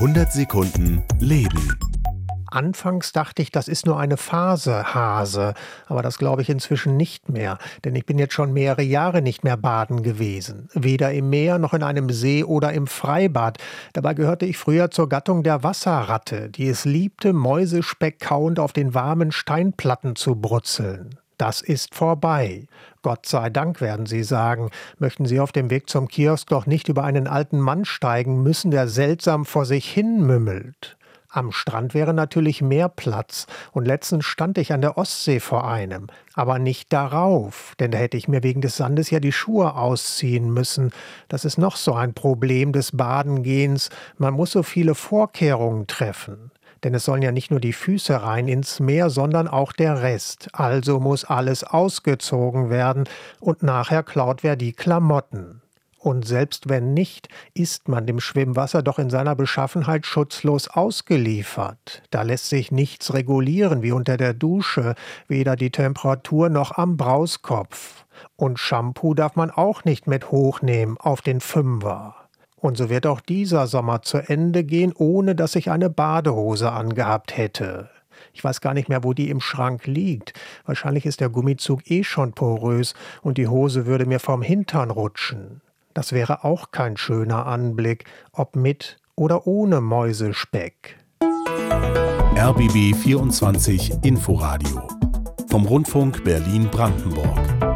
100 Sekunden Leben. Anfangs dachte ich, das ist nur eine Phase, Hase. Aber das glaube ich inzwischen nicht mehr. Denn ich bin jetzt schon mehrere Jahre nicht mehr baden gewesen. Weder im Meer noch in einem See oder im Freibad. Dabei gehörte ich früher zur Gattung der Wasserratte, die es liebte, Mäusespeck kauend auf den warmen Steinplatten zu brutzeln. Das ist vorbei. Gott sei Dank, werden Sie sagen. Möchten Sie auf dem Weg zum Kiosk doch nicht über einen alten Mann steigen müssen, der seltsam vor sich hin mümmelt. Am Strand wäre natürlich mehr Platz, und letztens stand ich an der Ostsee vor einem, aber nicht darauf, denn da hätte ich mir wegen des Sandes ja die Schuhe ausziehen müssen. Das ist noch so ein Problem des Badengehens, man muss so viele Vorkehrungen treffen. Denn es sollen ja nicht nur die Füße rein ins Meer, sondern auch der Rest. Also muss alles ausgezogen werden und nachher klaut wer die Klamotten. Und selbst wenn nicht, ist man dem Schwimmwasser doch in seiner Beschaffenheit schutzlos ausgeliefert. Da lässt sich nichts regulieren wie unter der Dusche, weder die Temperatur noch am Brauskopf. Und Shampoo darf man auch nicht mit hochnehmen auf den Fünfer. Und so wird auch dieser Sommer zu Ende gehen, ohne dass ich eine Badehose angehabt hätte. Ich weiß gar nicht mehr, wo die im Schrank liegt. Wahrscheinlich ist der Gummizug schon porös und die Hose würde mir vom Hintern rutschen. Das wäre auch kein schöner Anblick, ob mit oder ohne Mäusespeck. RBB 24 Inforadio vom Rundfunk Berlin-Brandenburg.